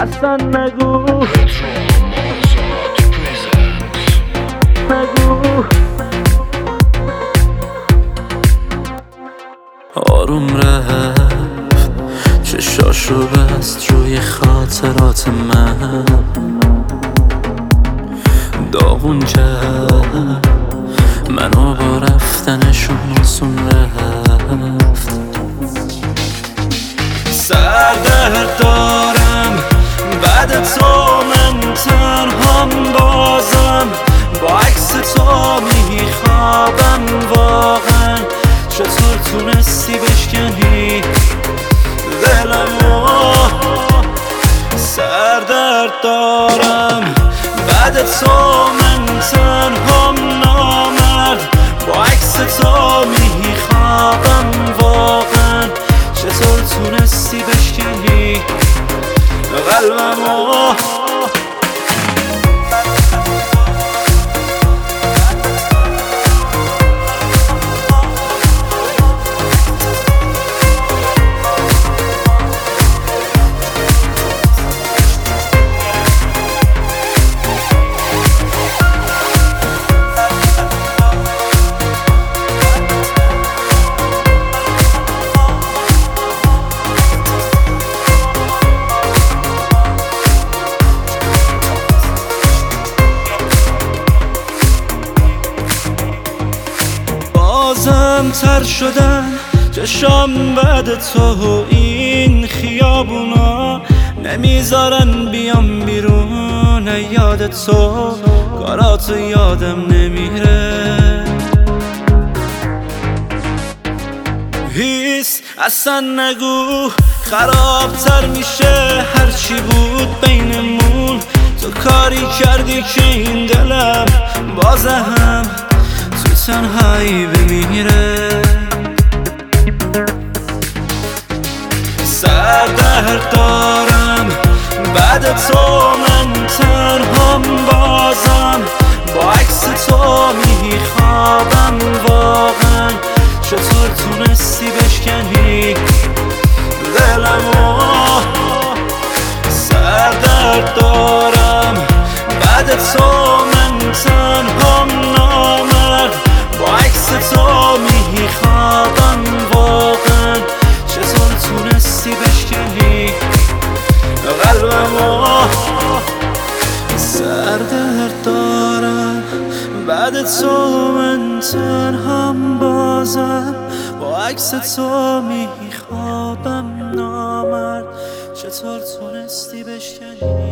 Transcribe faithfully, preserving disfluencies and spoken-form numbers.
اصلا نگو نگو. آروم رفت چشاشو بست روی خاطرات من، داغون کرد منو با رفتنشون آسون رفت. سردرد دارم بعد تو من تنهام، بازم با عکس تو میخوابم. واقعا چطور تونستی بشکنی دلمو؟ سردرد دارم بعد تو من تنهام، نامرد با عکس تو میخوابم. واقعا چطور تونستی بشکنی قلبمو؟ بازم تر شدن چشام بعد تو، این خیابونا نمیذارن بیام بیرون. یاد تو کاراتو یادم نمیره، هیس اصلا نگو. خرابتر میشه هرچی بود بینمون، تو کاری کردی که این دلم بازم تنهایی بمیره. سردرد دارم بعد تو من تنهام، بازم با عکس تو میخوابم. واقعا چطور تونستی بشکنی دلمو؟ سردرد دارم بعد تو من تنهام، نامرد با عکس تو میخوابم. واقعا چطور تونستی بشکنی قلبمو؟ سردرد دارم بعد تو من تنهام، بازم با عکس تو میخوابم. نامرد چطور تونستی بشکنی